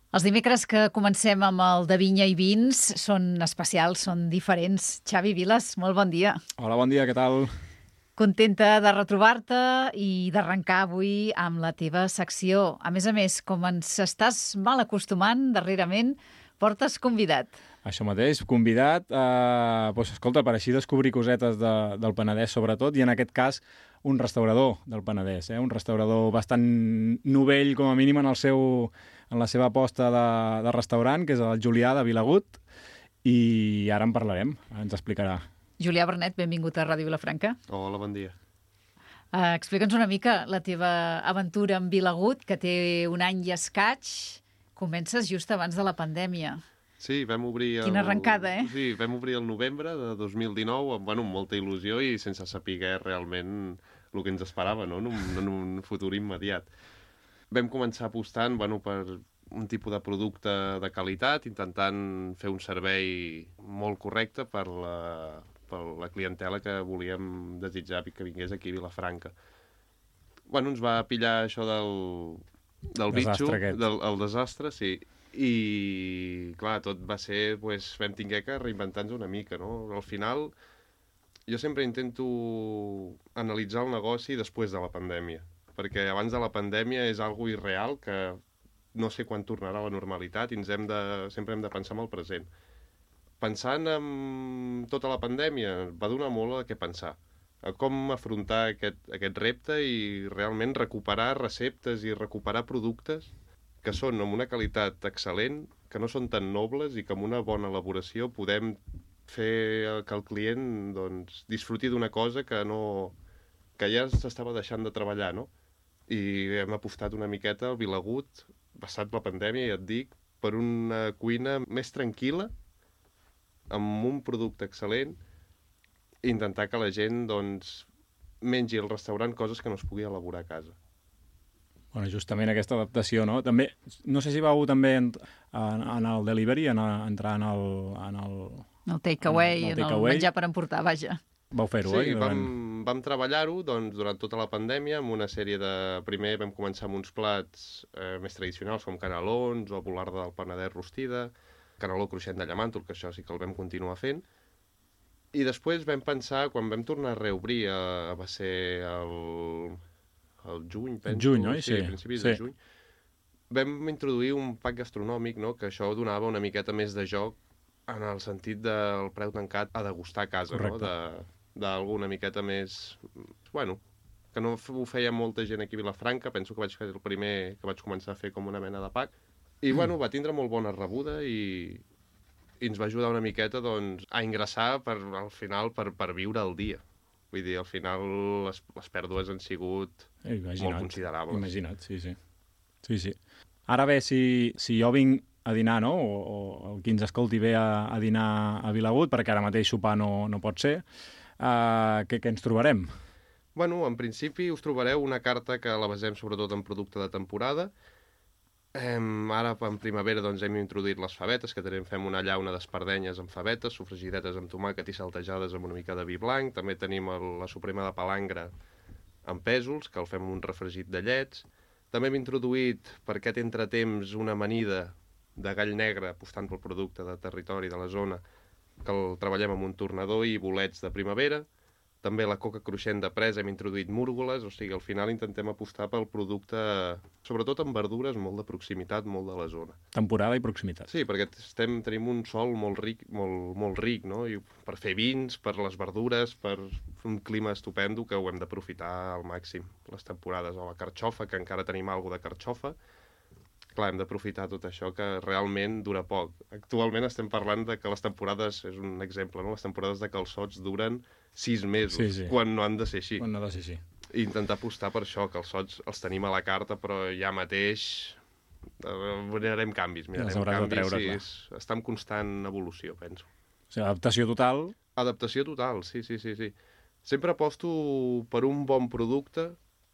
Els dimecres que comencem amb el de Vinya i Vins són especials, són diferents. Xavi Vilas, molt bon dia. Hola, bon dia, què tal? Contenta de retrobar-te i d'arrencar avui amb la teva secció. A més, com ens estàs mal acostumant darrerament, portes convidat. Això mateix, convidat. Escolta, per així descobrir cosetes del Penedès, sobretot, i en aquest cas un restaurador del Penedès, un restaurador bastant novell, com a mínim, en la seva aposta de restaurant, que és el Julià de Vilagut, i ara en parlarem, ens explicarà. Julià Bernet, benvingut a Ràdio Vilafranca. Hola, bon dia. Explica'ns una mica la teva aventura amb Vilagut, que té un any i escaig. Comences just abans de la pandèmia. Sí, vam obrir... Quina arrencada, Sí, vam obrir el novembre de 2019 amb molta il·lusió i sense saber realment el que ens esperava, no? En un futur immediat. Vam començar apostant per un tipus de producte de qualitat, intentant fer un servei molt correcte per la clientela que volíem desitjar que vingués aquí a Vilafranca. Ens va pillar això del bitxo, el desastre, sí. I, clar, tot va ser... vam haver que reinventar-nos una mica, no? Al final, jo sempre intento analitzar el negoci després de la pandèmia, perquè abans de la pandèmia és algo irreal que no sé quan tornarà a la normalitat i sempre hem de pensar en el present. Pensant en tota la pandèmia, va donar molt a què pensar, a com afrontar aquest repte i realment recuperar receptes i recuperar productes que són amb una qualitat excel·lent, que no són tan nobles i que amb una bona elaboració podem fer que el client disfruti d'una cosa que ja s'estava deixant de treballar, no? I hem apostat una miqueta al Vilagut, passat la pandèmia, ja et dic, per una cuina més tranquil·la, amb un producte excel·lent, i intentar que la gent mengi al restaurant coses que no es pugui elaborar a casa. Justament aquesta adaptació, no? També, no sé si vau també en el delivery, entrar en el... El takeaway, en el menjar per emportar, vaja. Vau fer-ho, sí, vam treballar-ho durant tota la pandèmia amb una sèrie de... Primer vam començar amb uns plats més tradicionals com canelons o bularda del Penedès rostida, caneló cruixent de llamàntol, que això sí que el vam continuar fent. I després vam pensar, quan vam tornar a reobrir, va ser el juny, penso. Juny, oi? Sí, a principis de juny. Vam introduir un pack gastronòmic, no?, que això donava una miqueta més de joc en el sentit del preu tancat a degustar a casa. Correcte. No? D'alguna miqueta més... que no ho feia molta gent aquí a Vilafranca, penso que vaig fer el primer que vaig començar a fer com una mena de pack. I, va tindre molt bona rebuda i ens va ajudar una miqueta, a ingressar al final per viure el dia. Vull dir, al final les pèrdues han sigut molt considerables. Imagina't, sí. Ara bé, si jo vinc a dinar, no?, o qui ens escolti ve a dinar a Vilagut, perquè ara mateix sopar no pot ser, què ens trobarem? En principi us trobareu una carta que la basem sobretot en producte de temporada. Ara, en primavera, hem introduït les favetes, que també fem una llauna d'espardenyes amb favetes, sofregidetes amb tomàquet i saltejades amb una mica de vi blanc. També tenim la suprema de palangre amb pèsols, que el fem amb un refregit de llets. També hem introduït, per aquest entretemps, una amanida de gall negre, apostant pel producte de territori de la zona, que el treballem amb un tornador i bolets de primavera. També la coca cruixent de presa hem introduït múrgoles, o sigui, al final intentem apostar pel producte, sobretot amb verdures, molt de proximitat, molt de la zona. Temporada i proximitat. Sí, perquè tenim un sòl molt ric, no? I per fer vins, per les verdures, per un clima estupendo que ho hem d'aprofitar al màxim. Les temporades, o la carxofa, que encara tenim alguna de carxofa. Clar, hem d'aprofitar tot això que realment dura poc. Actualment estem parlant de que les temporades, és un exemple, no? Les temporades de calçots duren 6 mesos, quan no han de ser així. Quan no ha de ser així. I intentar apostar per això, que els sots els tenim a la carta, però ja mateix mirarem canvis. Està en constant evolució, penso. O sigui, adaptació total. Adaptació total, sí. Sempre aposto per un bon producte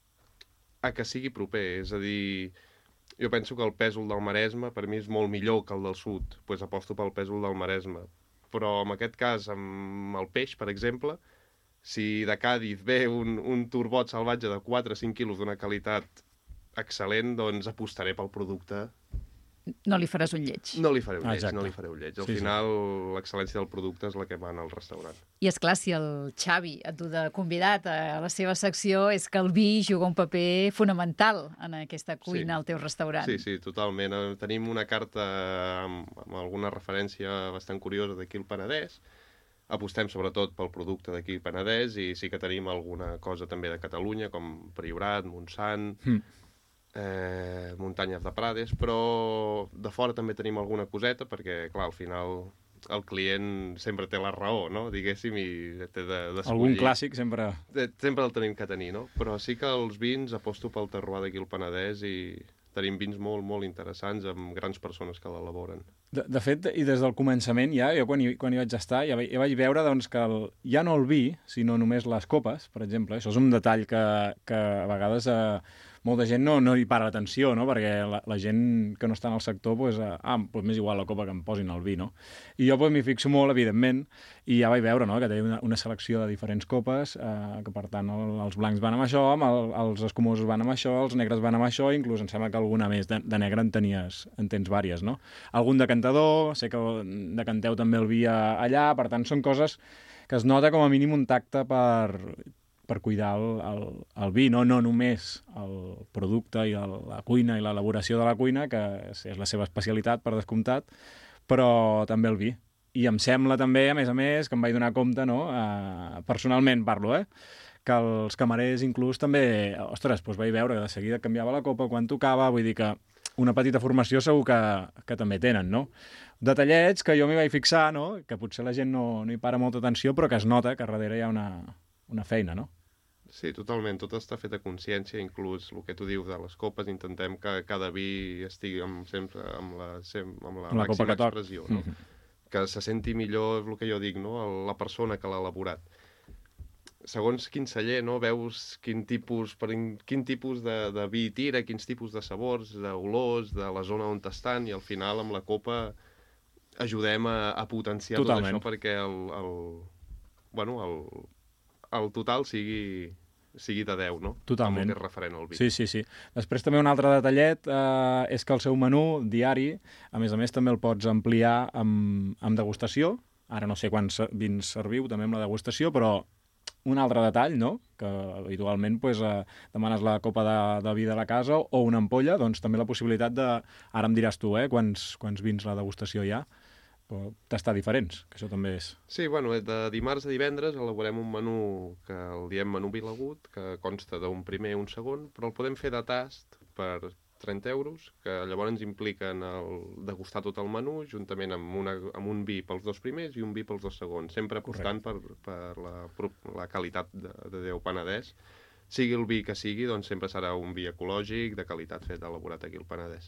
a que sigui proper, és a dir... Jo penso que el pèsol del Maresme per mi és molt millor que el del sud, doncs aposto pel pèsol del Maresme. Però en aquest cas, amb el peix, per exemple, si de Càdiz ve un turbot salvatge de 4 o 5 quilos d'una qualitat excel·lent, doncs apostaré pel producte no li faràs un lleig. No li fareu lleig, Exacte. no li fareu lleig. Al Sí, final, l'excel·lència del producte és la que mana al restaurant. I és clar, si el Xavi et du de convidat a la seva secció, és que el vi juga un paper fonamental en aquesta cuina al teu restaurant. Sí, totalment. Tenim una carta amb alguna referència bastant curiosa d'aquí al Penedès. Apostem sobretot pel producte d'aquí al Penedès i sí que tenim alguna cosa també de Catalunya, com Priorat, Montsant, Muntanyes de Prades, però de fora també tenim alguna coseta perquè, clar, al final el client sempre té la raó, no? Diguéssim, i té d'escollir. Algun clàssic sempre... Sempre el tenim que tenir, no? Però sí que els vins aposto pel terroir d'aquí al Penedès i tenim vins molt, molt interessants amb grans persones que l'elaboren. De fet, i des del començament, ja, jo quan hi vaig estar, ja vaig veure doncs, que ja no el vi, sinó només les copes, per exemple. Això és un detall que a vegades molta gent no hi para atenció, no? Perquè la gent que no està en el sector, doncs m'és igual la copa que em posin el vi, no? I jo m'hi fixo molt, evidentment, i ja vaig veure, no?, que té una selecció de diferents copes, que per tant els blancs van amb això, els escumosos van amb això, els negres van amb això, inclús em sembla que alguna més de negre en tens vàries, no? Algun decantador, sé que decanteu també el vi allà, per tant són coses que es nota com a mínim un tacte per cuidar el vi, no només el producte i la cuina i l'elaboració de la cuina, que és la seva especialitat, per descomptat, però també el vi. I em sembla també, a més, que em vaig donar compte, no? Personalment parlo, que els camarers inclús també, ostres, doncs vaig veure que de seguida canviava la copa quan tocava, vull dir que una petita formació segur que també tenen, no? Detallets que jo m'hi vaig fixar, no? Que potser la gent no hi para molta atenció, però que es nota que darrere hi ha una feina, no? Sí, totalment. Tot està fet a consciència, inclús el que tu dius de les copes, intentem que cada vi estigui sempre amb la màxima expressió, no? Que se senti millor, el que jo dic, no? La persona que l'ha elaborat. Segons quin celler, no? Veus quin tipus de vi tira, quins tipus de sabors, d'olors, de la zona on estan, i al final amb la copa ajudem a potenciar Totalment. tot això perquè el total sigui de 10, no? Totalment. Amb el que és referent al vi. Sí. Després també un altre detallet és que el seu menú diari, a més també el pots ampliar amb degustació. Ara no sé quants vins serviu també amb la degustació, però un altre detall, no?, que habitualment demanes la copa de vi de la casa o una ampolla, doncs també la possibilitat de... Ara em diràs tu, quants vins la degustació hi ha, però tastar diferents, que això també és... Sí, de dimarts a divendres elaborem un menú que el diem menú Vilagut, que consta d'un primer i un segon, però el podem fer de tast per 30 euros, que llavors impliquen el degustar tot el menú, juntament amb un vi pels dos primers i un vi pels dos segons, sempre apostant per la qualitat de Déu Penedès. Sigui el vi que sigui, doncs sempre serà un vi ecològic, de qualitat fet, elaborat aquí al Penedès.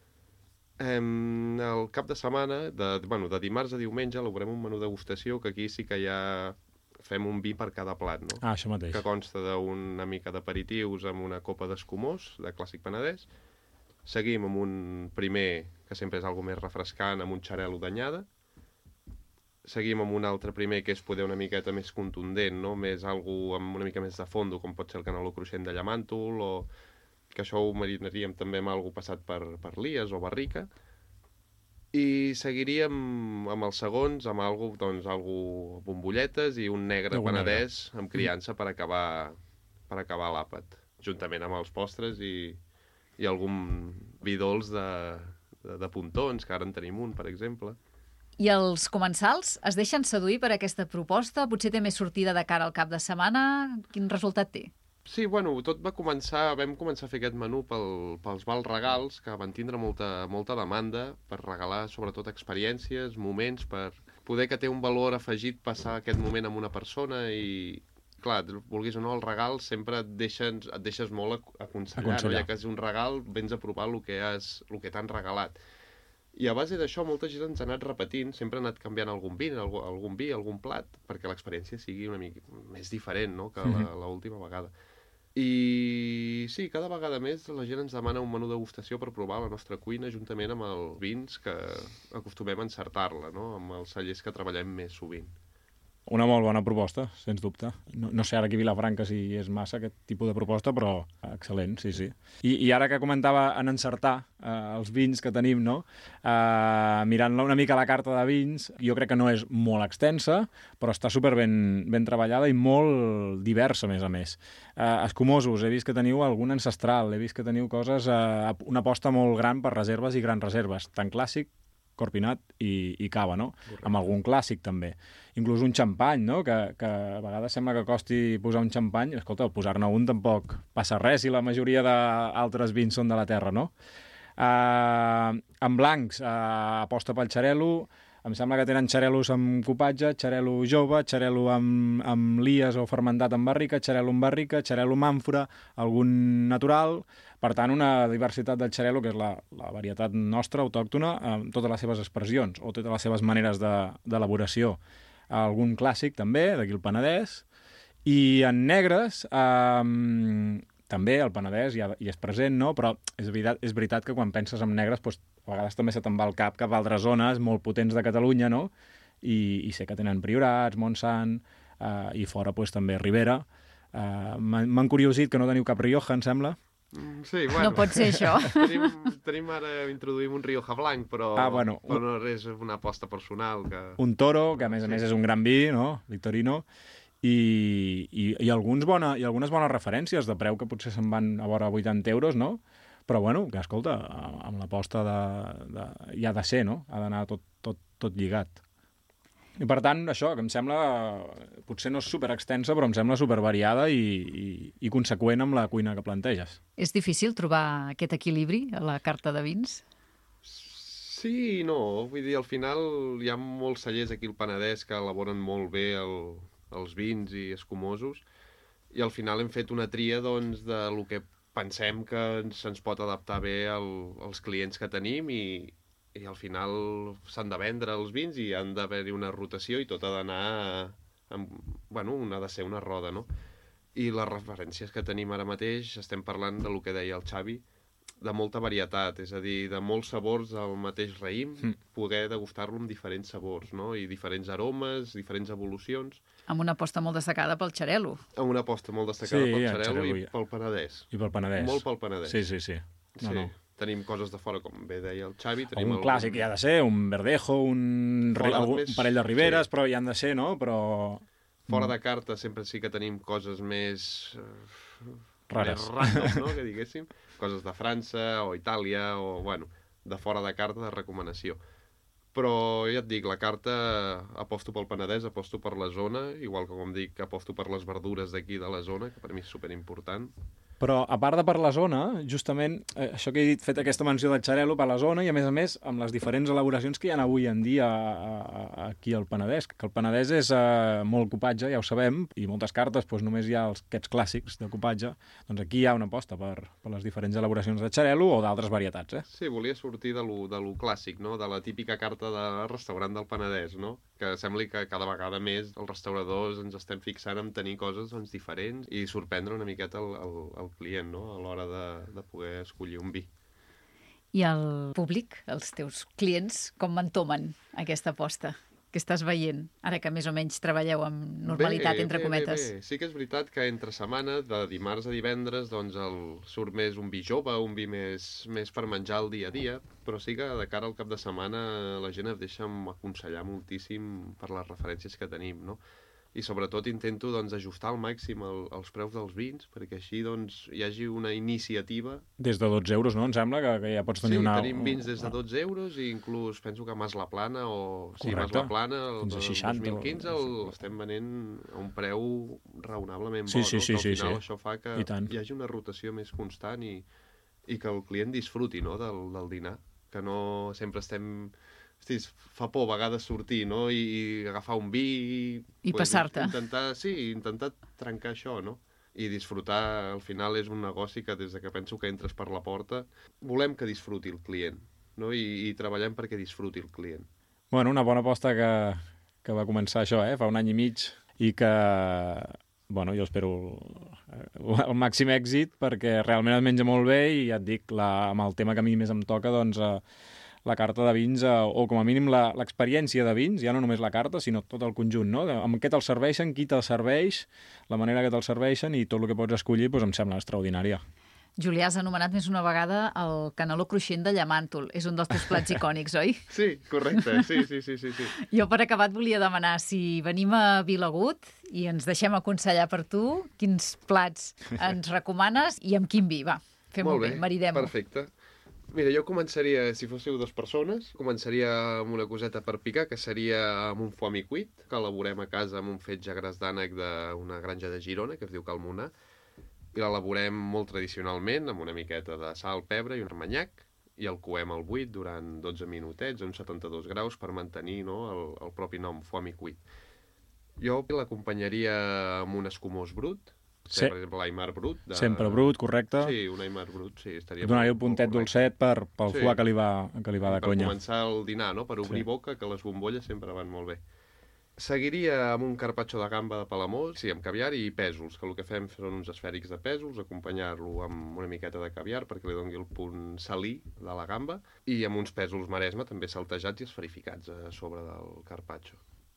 El cap de setmana, de dimarts a diumenge, elaborem un menú degustació, que aquí sí que ja fem un vi per cada plat, no? Això mateix. Que consta d'una mica d'aperitius amb una copa d'escumós, de clàssic penedès. Seguim amb un primer, que sempre és algo més refrescant, amb un xarel·lo d'anyada. Seguim amb un altre primer, que és poder una miqueta més contundent, no? Algo amb una mica més de fondo, com pot ser el caneló cruixent de llamàntol, o que això ho marinaríem també amb algo passat per lies o barrica. I seguiríem amb els segons, amb algo bombolletes i un negre penedès amb criança per acabar l'àpat, juntament amb els postres i algun vi dolç de pontons, que ara en tenim un, per exemple. I els comensals es deixen seduir per aquesta proposta? Potser té més sortida de cara al cap de setmana? Quin resultat té? Sí, vam començar a fer aquest menú pels vals regals, que van tindre molta demanda per regalar sobretot experiències, moments, per poder que té un valor afegit passar aquest moment amb una persona i, clar, vulguis o no, el regal sempre et deixes molt aconsellar. No? Ja que és un regal, vens a provar el que t'han regalat. I a base d'això molta gent ens ha anat repetint, sempre ha anat canviant algun vi, algun plat, perquè l'experiència sigui una mica més diferent, no?, que l'última vegada. I sí, cada vegada més la gent ens demana un menú degustació per provar la nostra cuina juntament amb els vins que acostumem a encertar-la, no?, amb els cellers que treballem més sovint. Una molt bona proposta, sens dubte. No sé ara aquí a Vilafranca si és massa aquest tipus de proposta, però excel·lent, sí. I ara que comentava en encertar els vins que tenim, no? Mirant una mica la carta de vins, jo crec que no és molt extensa, però està super ben treballada i molt diversa, a més. Escumosos, he vist que teniu algun ancestral, he vist que teniu coses, una aposta molt gran per reserves i grans reserves, tant clàssic, Corpinat i cava, no? Correcte. Amb algun clàssic, també. Inclús un xampany, no? Que a vegades sembla que costi posar un xampany. Escolta, posar-ne un tampoc passa res i la majoria d'altres vins són de la terra, no? En blancs, aposta pel xarel·lo. Em sembla que tenen xarel·los amb copatge, xarel·lo jove, xarel·lo amb lies o fermentat en barrica, xarel·lo amb barrica, xarel·lo amb àmfora, algun natural. Per tant, una diversitat del xarel·lo, que és la varietat nostra, autòctona, amb totes les seves expressions o totes les seves maneres d'elaboració. Algun clàssic, també, d'aquí el Penedès. I en negres, també el Penedès hi és present, no? Però és veritat que quan penses en negres, doncs, a vegades també se te'n va el cap cap a altres zones molt potents de Catalunya, no? I sé que tenen Priorats, Montsant, i fora doncs, també Ribera. M'han curiosit que no teniu cap Rioja, em sembla. Sí, bueno. No pot ser això. Tenim ara, introduïm un Rioja blanc, però no és una aposta personal. Un Toro, que a més és un gran vi, no? Victorino. I algunes bones referències de preu que potser se'n van a vora 80 euros, no? Però, bueno, que escolta, amb l'aposta hi ha de ser, no? Ha d'anar tot lligat. I, per tant, això, que em sembla, potser no és superextensa, però em sembla supervariada i conseqüent amb la cuina que planteges. És difícil trobar aquest equilibri a la carta de vins? Sí i no. Vull dir, al final hi ha molts cellers aquí al Penedès que elaboren molt bé els vins i escumosos, i al final hem fet una tria, doncs, de lo que pensem que se'ns pot adaptar bé als clients que tenim i al final s'han de vendre els vins i han d'haver-hi una rotació i tot ha d'anar... ha de ser una roda, no? I les referències que tenim ara mateix, estem parlant de lo que deia el Xavi, de molta varietat, és a dir, de molts sabors del mateix raïm, poder degustar-lo amb diferents sabors, no? I diferents aromes, diferents evolucions. Amb una aposta molt destacada pel xarel·lo. Amb una aposta molt destacada pel xarel·lo i pel Penedès. I pel Penedès. Molt pel Penedès. Sí. No. Tenim coses de fora, com bé deia el Xavi. Un clàssic hi ha de ser, un verdejo, un parell de riberes, però hi han de ser, no? Però... Fora de carta sempre sí que tenim coses més... rares. Més random, no?, que diguéssim. Coses de França o Itàlia o, bueno, de fora de carta, de recomanació. Però ja et dic, la carta aposto pel Penedès, aposto per la zona, igual que com dic, aposto per les verdures d'aquí de la zona, que per mi és superimportant. Però, a part de per la zona, justament, això que he dit, fet aquesta menció del xarel·lo per la zona, i a més, amb les diferents elaboracions que hi ha avui en dia aquí al Penedès, que el Penedès és molt copatge, ja ho sabem, i moltes cartes doncs, només hi ha aquests clàssics de copatge, doncs aquí hi ha una aposta per les diferents elaboracions de xarel·lo o d'altres varietats, Sí, volia sortir de lo clàssic, no?, de la típica carta de restaurant del Penedès, no?, que sembli que cada vegada més els restauradors ens estem fixant en tenir coses doncs, diferents i sorprendre una miqueta el client, no?, a l'hora de poder escollir un vi. I el públic, els teus clients, com entomen aquesta aposta que estàs veient, ara que més o menys treballeu amb normalitat, entre cometes? Bé. Sí que és veritat que entre setmana, de dimarts a divendres, doncs surt més un vi jove, un vi més per menjar el dia a dia, però sí que de cara al cap de setmana la gent es deixa aconsellar moltíssim per les referències que tenim, no? I sobretot intento doncs, ajustar al màxim els preus dels vins, perquè així doncs, hi hagi una iniciativa. Des de 12 euros, no? Em sembla que ja pots tenir una... Sí, tenim vins des de 12 euros i inclús penso que Mas la Plana o... Sí, Mas la Plana, el 2015 l'estem venent a un preu raonablement bo, no? Que al final això fa que hi hagi una rotació més constant i que el client disfruti, no?, del dinar, que no sempre estem... Hosti, fa por a vegades sortir, no?, i agafar un vi... I passar-te. Intentar trencar això, no?, i disfrutar. Al final és un negoci que des que penso que entres per la porta volem que disfruti el client, no?, i treballem perquè disfruti el client. Bueno, una bona aposta que va començar això, fa un any i mig, i que... Bueno, jo espero el màxim èxit perquè realment es menja molt bé i ja et dic, amb el tema que a mi més em toca, doncs... la carta de vins, o com a mínim l'experiència de vins, ja no només la carta, sinó tot el conjunt, no? Amb què te'l serveixen, qui te'l serveix, la manera que te'l serveixen i tot el que pots escollir doncs em sembla extraordinària. Julià, has anomenat més una vegada el caneló cruixent de llamàntol. És un dels teus plats icònics, oi? Sí, correcte, sí. Jo per acabat volia demanar si venim a Vilagut i ens deixem aconsellar per tu, quins plats ens recomanes i amb quin vi, va. Fem-ho bé, maridem-ho. Perfecte. Mira, jo començaria, si fóssiu 2 persones, començaria amb una coseta per picar, que seria amb un foie cuit, que elaborem a casa amb un fetge gras d'ànec d'una granja de Girona, que es diu Calmonar, i l'elaborem molt tradicionalment, amb una miqueta de sal, pebre i un armanyac, i el coem al buit durant 12 minutets, a uns 72 graus, per mantenir, no, el propi nom, foie cuit. Jo l'acompanyaria amb un escumós brut, Sí. per exemple, l'Aimar brut. Sempre brut, correcte. Sí, un Aimar brut, sí. Donar-hi un puntet dolcet pel foie que li va de conya. Per començar el dinar, no? Per obrir boca, que les bombolles sempre van molt bé. Seguiria amb un carpaccio de gamba de Palamós, sí, amb caviar i pèsols, que el que fem són uns esfèrics de pèsols, acompanyar-lo amb una miqueta de caviar perquè li doni el punt salí de la gamba, i amb uns pèsols Maresme també saltejats i esferificats a sobre del carpaccio.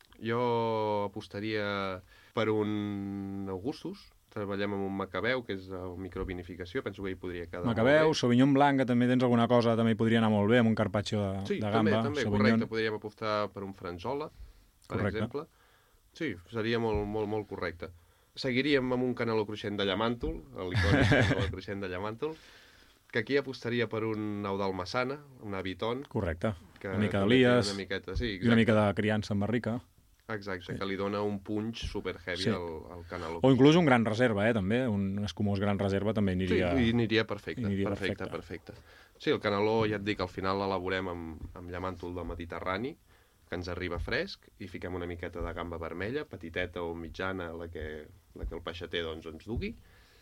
Jo apostaria per un Augustus. Treballem amb un macabeu, que és microvinificació, penso que hi podria quedar Macabeu, Sauvignon Blanc, que també tens alguna cosa, també hi podria anar molt bé, amb un carpaccio de gamba. Sí, també, correcte, podríem apostar per un Franzola, per exemple. Sí, seria molt correcte. Seguiríem amb un caneló cruixent de llamàntol, l'icònic caneló cruixent de llamàntol, que aquí apostaria per un Eudald Massana, un Aviton. Correcte, una mica d'Elies, sí, i una mica de criança en barrica. Exacte, sí. Que li dona un punch super heavy al caneló. O inclús un gran reserva, també, un escumós gran reserva també aniria... Sí, aniria perfecte. Sí, el caneló, ja et dic, al final l'elaborem amb llamàntol del Mediterrani, que ens arriba fresc, i fiquem una miqueta de gamba vermella, petiteta o mitjana, la que el peixater doncs, ens dugui,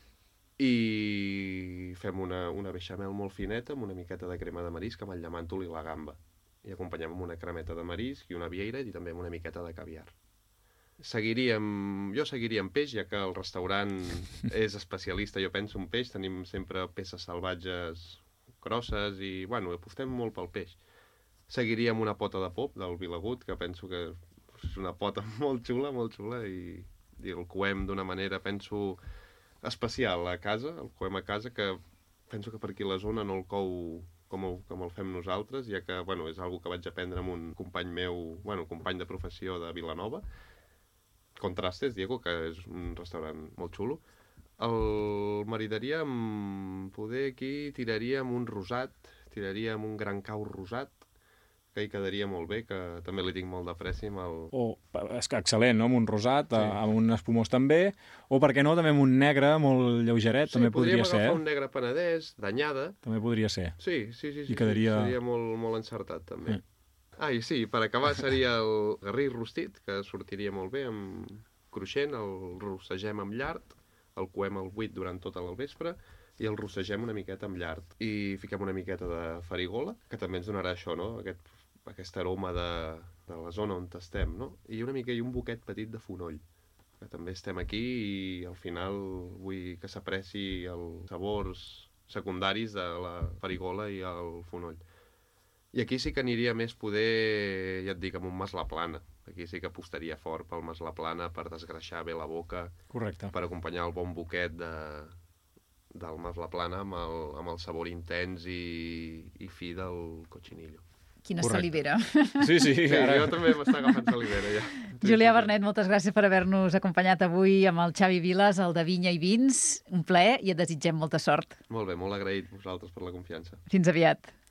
i fem una beixamel molt fineta amb una miqueta de crema de marisc amb el llamàntol i la gamba. I acompanyem amb una cremeta de marisc i una vieira i també amb una miqueta de caviar. Jo seguiria amb peix, ja que el restaurant és especialista, jo penso en peix, tenim sempre peces salvatges grosses i, bueno, apostem molt pel peix. Seguiria amb una pota de pop del Vilagut, que penso que és una pota molt xula, i el coem d'una manera, penso, especial a casa, el coem a casa, que penso que per aquí a la zona no el cou com el fem nosaltres, ja que és una que vaig aprendre amb un company meu, company de professió de Vilanova, Contrastes, Diego, que és un restaurant molt xulo. El maridaria poder aquí tiraria amb un rosat, tiraria amb un gran cau rosat, que hi quedaria molt bé, que també li tinc molt d'apreci amb el... És que excel·lent, no? Amb un rosat, sí. Amb un espumós també, o per què no, també amb un negre molt lleugeret, sí, també podria ser. Sí, podríem agafar un negre penedès, d'anyada. També podria ser. Sí, quedaria... seria molt encertat, també. I sí, per acabar seria el garrí rostit, que sortiria molt bé, amb cruixent, el rossegem amb llard, el coem al buit durant tota el vespre, i el rossegem una miqueta amb llard. I fiquem una miqueta de farigola, que també ens donarà això, no? Aquest aroma de la zona on estem, no? I un boquet petit de fonoll, que també estem aquí i al final vull que s'apreci els sabors secundaris de la farigola i el fonoll. I aquí sí que aniria més poder, ja et dic, amb un maslaplana. Aquí sí que apostaria fort pel maslaplana per desgreixar bé la boca. Correcte. Per acompanyar el bon boquet del maslaplana amb el sabor intens i fi del cochinillo. Quina salivera. Sí, ara... jo també m'està agafant salivera, ja. Julià Vernet, moltes gràcies per haver-nos acompanyat avui amb el Xavi Viles, el de Vinya i Vins. Un plaer i et desitgem molta sort. Molt bé, molt agraït vosaltres per la confiança. Fins aviat.